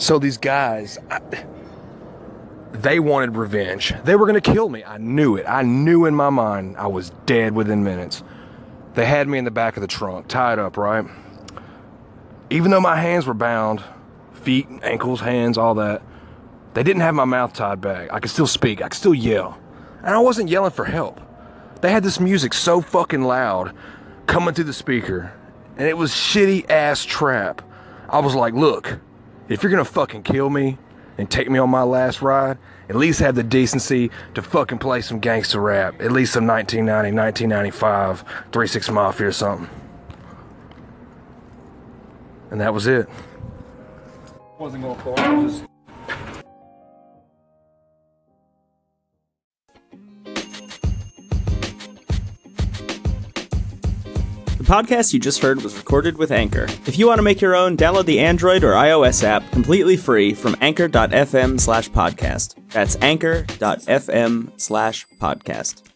So these guys, they wanted revenge. They were going to kill me. I knew it. I knew in my mind I was dead within minutes. They had me in the back of the trunk, tied up, right? Even though my hands were bound, feet, ankles, hands, all that, they didn't have my mouth tied back. I could still speak. I could still yell. And I wasn't yelling for help. They had this music so fucking loud coming through the speaker, and it was shitty ass trap. I was like, look, if you're going to fucking kill me and take me on my last ride, at least have the decency to fucking play some gangster rap. At least some 1990, 1995, 3 6 Mafia or something. And that was it. Wasn't going for it. I was just... The podcast you just heard was recorded with Anchor. If you want to make your own, download the Android or iOS app completely free from anchor.fm/podcast. That's anchor.fm/podcast.